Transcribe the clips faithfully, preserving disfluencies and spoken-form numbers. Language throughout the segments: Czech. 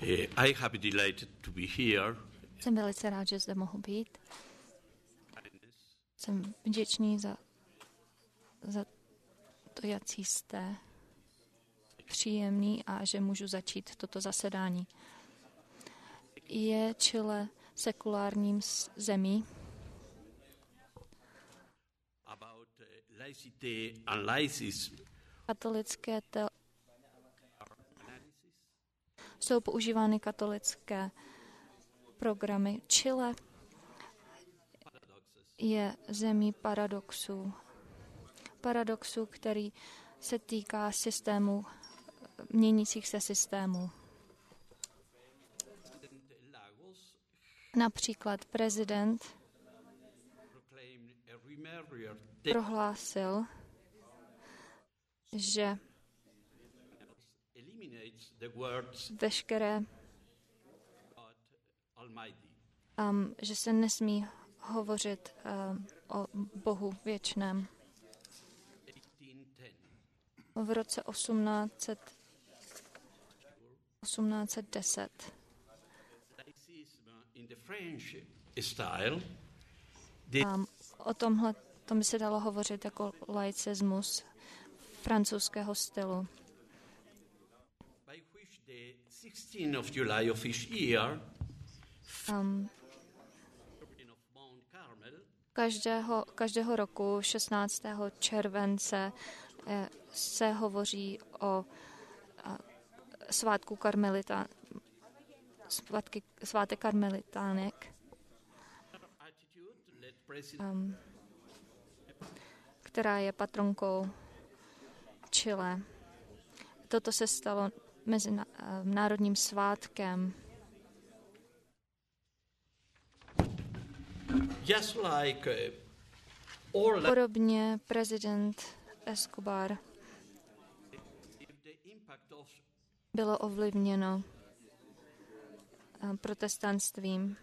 I have delighted to be here. Jsem velice rád, že zde mohu být. Jsem vděčný za, za to, jak jste příjemný a že můžu začít toto zasedání. Je Chile sekulárním zemí. Katolické te... jsou používány katolické programy. Chile je zemí paradoxů. Paradoxů, který se týká systému, měnících se systémů. Například prezident prohlásil, že veškeré, um, že se nesmí hovořit um, o Bohu věčném. V roce osmnáct set deset um, o tomhle tom by se dalo hovořit jako laicismus francouzského stylu. Um, každého, každého roku šestnáctého července eh, se hovoří o eh, svátku karmelita, svátky, svátek karmelitánek, um, která je patronkou Chile. Toto se stalo mezinárodním svátkem. Podobně prezident Escobar bylo ovlivněno protestantstvím.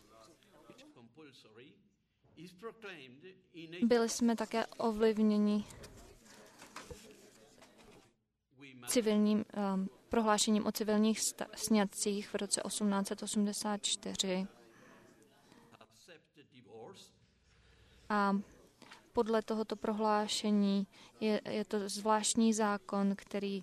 Byli jsme také ovlivněni civilním um, prohlášením o civilních sta- sňatcích v roce osmnáct set osmdesát čtyři. A podle tohoto prohlášení je, je to zvláštní zákon, který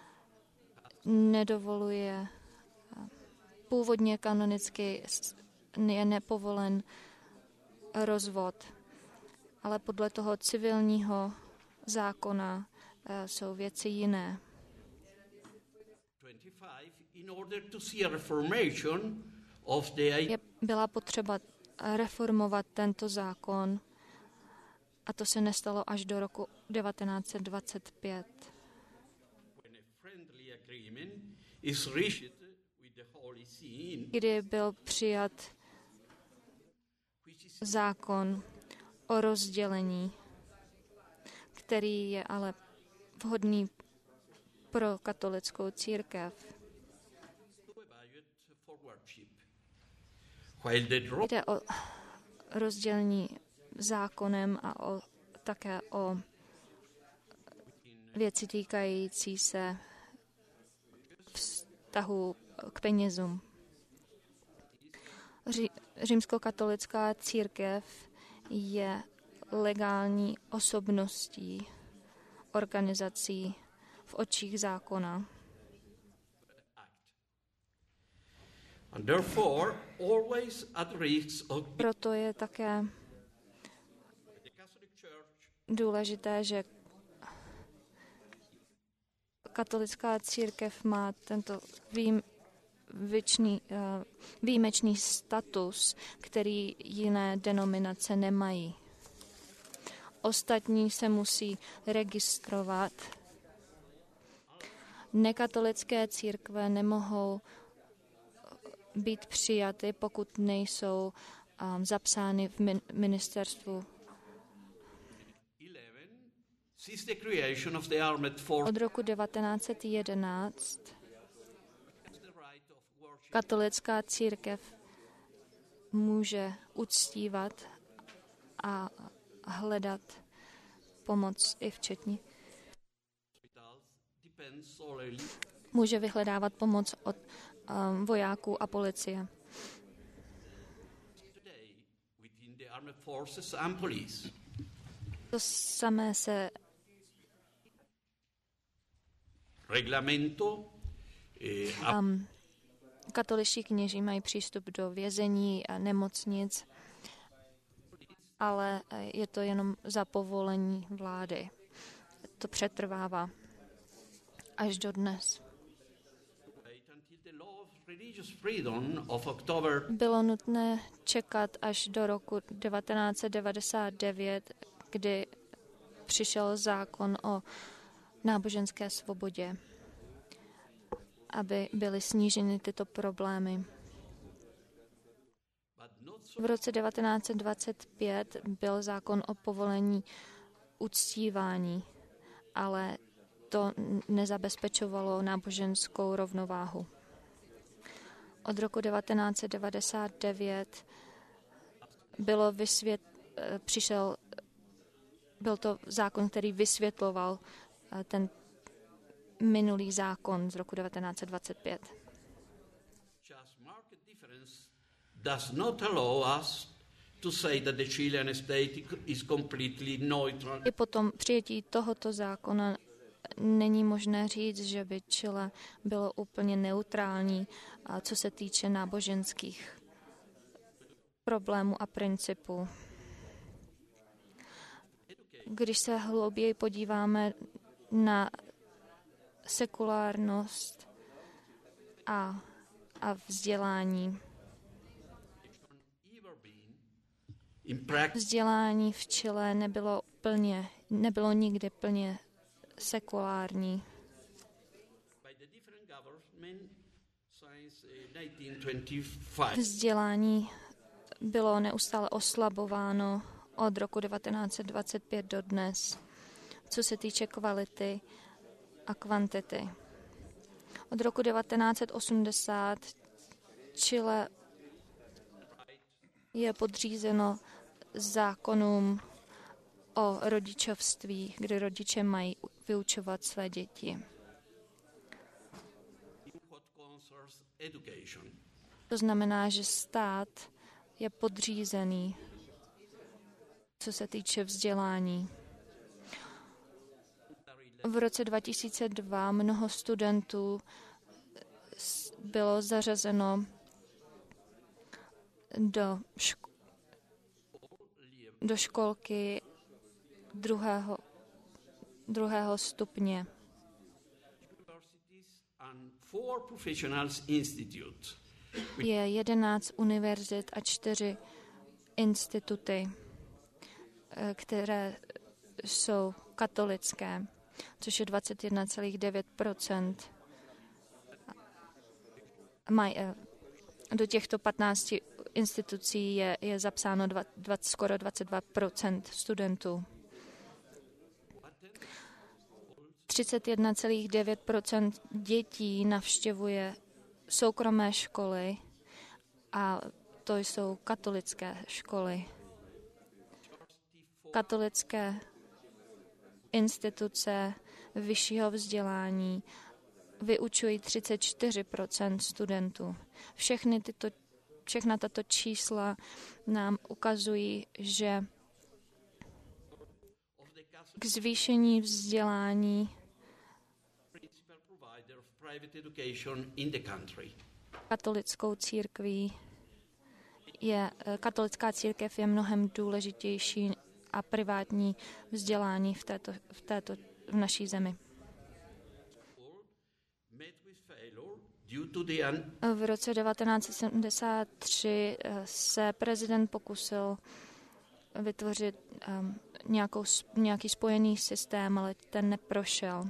nedovoluje, původně kanonicky je nepovolen rozvod, ale podle toho civilního zákona jsou věci jiné. Je, byla potřeba reformovat tento zákon a to se nestalo až do roku devatenáct set dvacet pět. Kdy byl přijat zákon o rozdělení, který je ale vhodný pro katolickou církev. Jde o rozdělení zákonem a o, také o věci týkající se vztahu k penězům. Ří, římskokatolická církev je legální osobností organizací v očích zákona. Proto je také důležité, že katolická církev má tento vým, výjimečný, výjimečný status, který jiné denominace nemají. Ostatní se musí registrovat. Nekatolické církve nemohou být přijaty, pokud nejsou um, zapsány v min- ministerstvu. Od roku devatenáct set jedenáct katolická církev může uctívat a hledat pomoc i včetně. Může vyhledávat pomoc od um, vojáků a policie. To samé se reglamento um, katoličtí kněží mají přístup do vězení a nemocnic, ale je to jenom za povolení vlády. To přetrvává až do dnes. Bylo nutné čekat až do roku devatenáct set devadesát devět, kdy přišel zákon o náboženské svobodě, aby byly sníženy tyto problémy. V roce devatenáct set dvacet pět byl zákon o povolení uctívání, ale to nezabezpečovalo náboženskou rovnováhu. Od roku devatenáct set devadesát devět bylo vysvět, přišel, byl to zákon, který vysvětloval ten minulý zákon z roku devatenáct set dvacet pět. Does not allow us to say that the Chilean state is completely neutral. I potom přijetí tohoto zákona není možné říct, že by Chile bylo úplně neutrální, co se týče náboženských problémů a principů. Když se hlouběji podíváme na sekulárnost a, a vzdělání, Vzdělání v Chile nebylo plně, nebylo nikdy plně sekulární. Vzdělání bylo neustále oslabováno od roku devatenáct set dvacet pět do dnes, co se týče kvality a kvantity. Od roku devatenáct set osmdesát Chile je podřízeno zákonům o rodičovství, kde rodiče mají vyučovat své děti. To znamená, že stát je podřízený, co se týče vzdělání. V roce dva tisíce dva mnoho studentů bylo zařazeno do, ško- do školky druhého, druhého stupně. Je jedenáct univerzit a čtyři instituty, které jsou katolické, což je dvacet jedna celá devět procent. Maj, do těchto patnácti institucí je, je zapsáno dva, dva, skoro dvacet dva procent studentů. třicet jedna celá devět procent dětí navštěvuje soukromé školy a to jsou katolické školy. Katolické instituce vyššího vzdělání vyučují třicet čtyři procent studentů. Všechny tyto, všechna tato čísla nám ukazují, že k zvýšení vzdělání katolickou církví je, katolická církev je mnohem důležitější a privátní vzdělání v této, v této v naší zemi. V roce devatenáct set sedmdesát tři se prezident pokusil vytvořit um, nějakou, nějaký spojený systém, ale ten neprošel.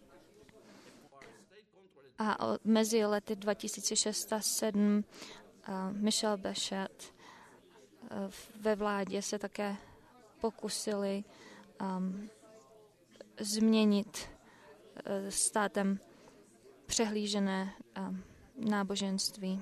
A od, mezi lety dva tisíce šest a dva tisíce sedm uh, Michel Bachelet uh, ve vládě se také pokusili um, změnit uh, státem přehlížené um, náboženství.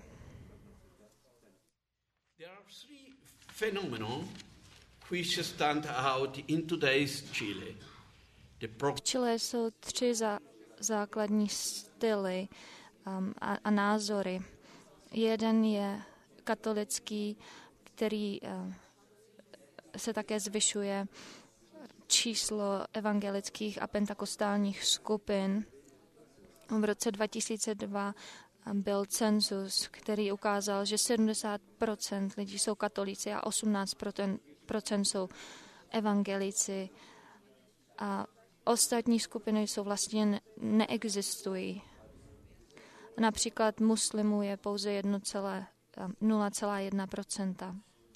There are three phenomena which stand out in today's Chile. The pro- v Chile jsou tři za, základní styly um, a, a názory. Jeden je katolický, který uh, se také zvyšuje číslo evangelických a pentakostálních skupin. V roce dva tisíce dva byl cenzus, který ukázal, že sedmdesát procent lidí jsou katolíci a osmnáct procent jsou evangelici. A ostatní skupiny jsou vlastně ne- neexistují. Například muslimů je pouze nula celá jedna procenta.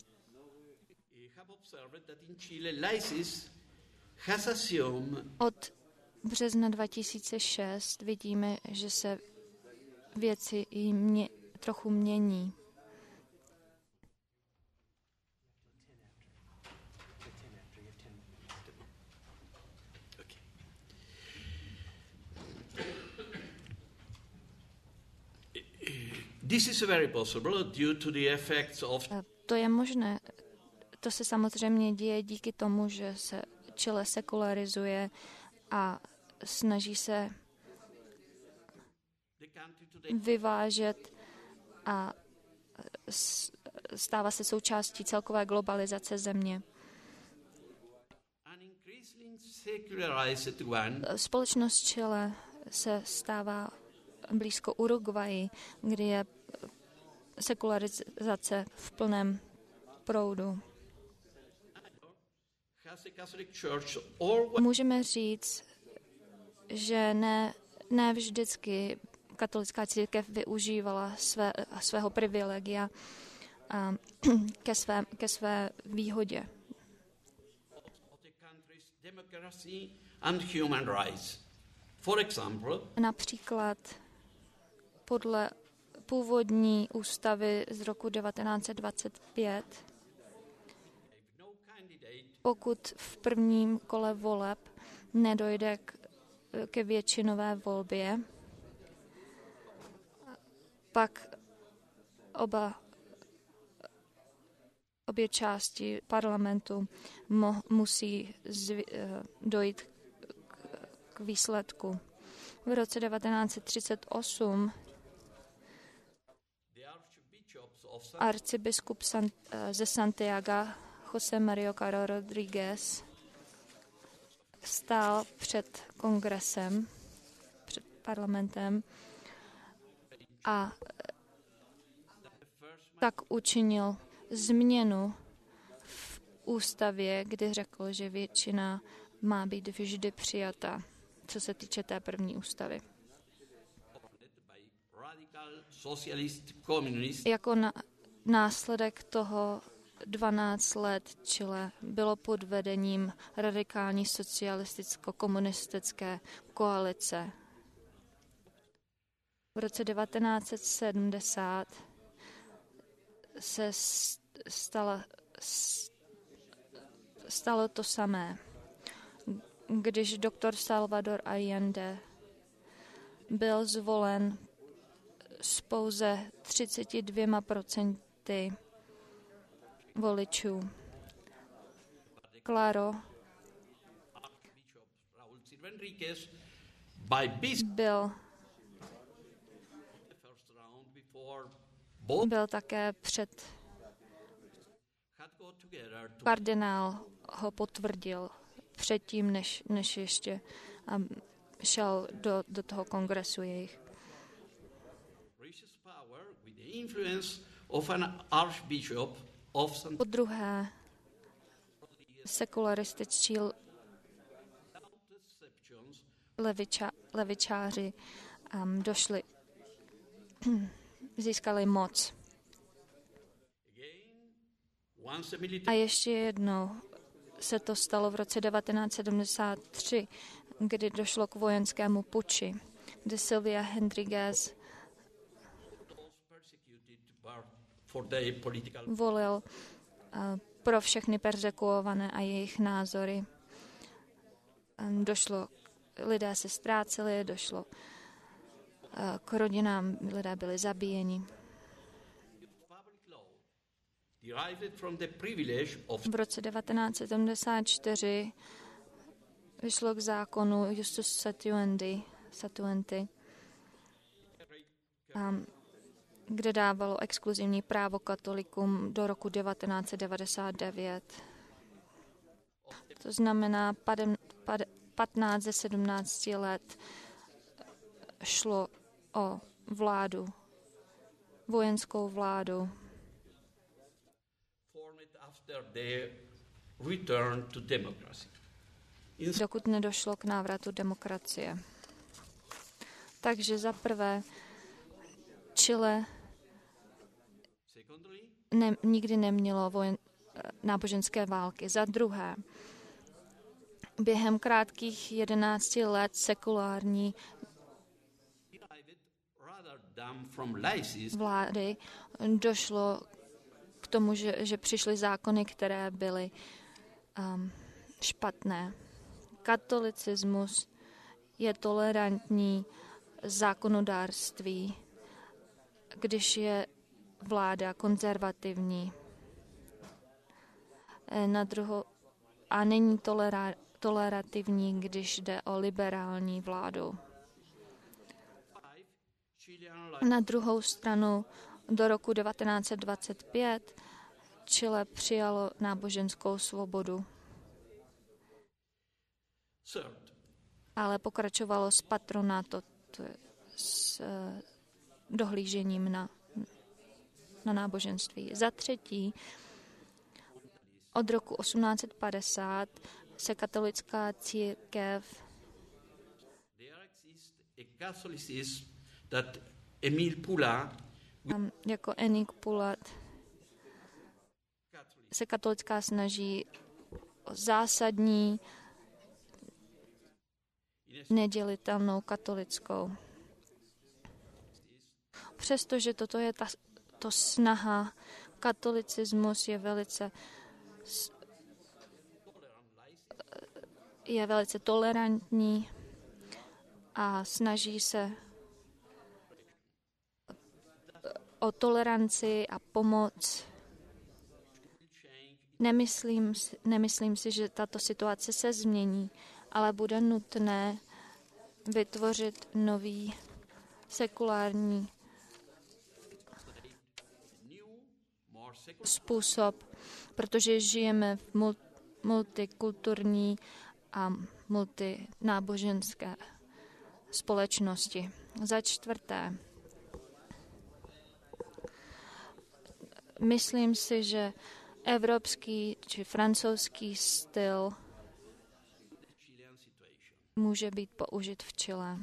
Od března dva tisíce šest vidíme, že se věci i mě, trochu mění. This is very possible due to the effects of... To je možné. To se samozřejmě děje díky tomu, že se Chile sekularizuje a snaží se vyvážet a stává se součástí celkové globalizace země. Společnost Chile se stává blízko Uruguayi, kdy je sekularizace v plném proudu. Můžeme říct, že ne, ne vždycky katolická církev využívala své, svého privilegia a ke, své, ke své výhodě. Například podle původní ústavy z roku devatenáct set dvacet pět, pokud v prvním kole voleb nedojde k, ke většinové volbě, pak oba, obě části parlamentu mo, musí zvi, dojít k, k výsledku. V roce devatenáct set třicet osm arcibiskup San, ze Santiago José Mario Caro Rodríguez stál před kongresem, před parlamentem a tak učinil změnu v ústavě, kdy řekl, že většina má být vždy přijata, co se týče té první ústavy. Jako na, následek toho dvanáct let Chile bylo pod vedením radikální socialisticko-komunistické koalice. V roce devatenáct set sedmdesát se stalo, stalo to samé, když doktor Salvador Allende byl zvolen s pouze třicet dva procent voličů. Claro byl, byl také před kardinál ho potvrdil předtím, než, než ještě um, šel do, do toho kongresu jejich. Po druhé, sekularističtí leviča, levičáři um, došli, získali moc. A ještě jednou se to stalo v roce devatenáct set sedmdesát tři, kdy došlo k vojenskému puči, kdy Silvia Henríquez volil uh, pro všechny perzekuované a jejich názory. Um, došlo, lidé se ztráceli, došlo uh, k rodinám, lidé byli zabíjeni. V roce devatenáct set sedmdesát čtyři vyšlo k zákonu Justus Satuendi, Satuenty, um, kde dávalo exkluzivní právo katolikům do roku devatenáct set devadesát devět. To znamená, patnáct ze sedmnácti let šlo o vládu, vojenskou vládu. Dokud nedošlo k návratu demokracie. Takže za prvé, Chile ne, nikdy nemělo vojen, náboženské války. Za druhé, během krátkých jedenácti let sekulární vlády došlo k tomu, že, že přišly zákony, které byly um, špatné. Katolicismus je tolerantní zákonodárství, když je vláda konzervativní. Na druhou, a není tolera, tolerativní, když jde o liberální vládu. Na druhou stranu do roku devatenáct set dvacet pět Chile přijalo náboženskou svobodu, ale pokračovalo s patronáto, s dohlížením na, na náboženství. Za třetí, od roku osmnáct set padesát se katolická církev jako Émile Poulat se katolická snaží o zásadní nedělitelnou katolickou. Přestože toto je ta to snaha, katolicismus je velice je velice tolerantní a snaží se o toleranci a pomoc. Nemyslím, nemyslím si, že tato situace se změní, ale bude nutné vytvořit nový sekulární způsob, protože žijeme v multikulturní a multináboženské společnosti. Za čtvrté, myslím si, že evropský či francouzský styl může být použit v Chile.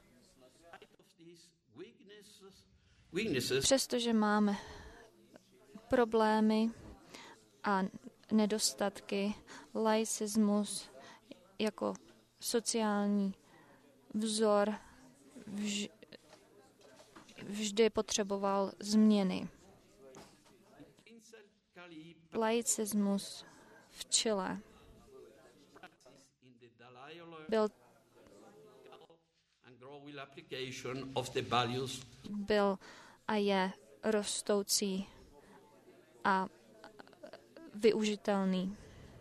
Přestože máme problémy a nedostatky, laicismus jako sociální vzor vž, vždy potřeboval změny. Laicismus v Chile byl, byl a je rostoucí a využitelný.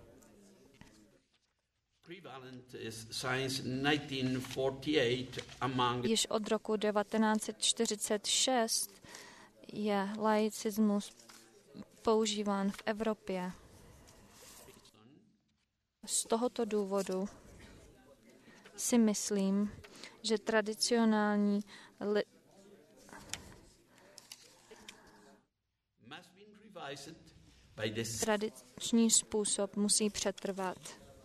Již od roku devatenáct set čtyřicet šest je laicismus používán v Evropě. Z tohoto důvodu si myslím, že tradicionální li- tradiční způsob musí přetrvat,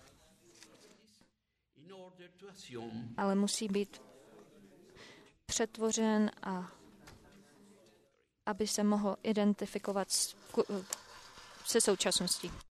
ale musí být přetvořen, a aby se mohl identifikovat se současností.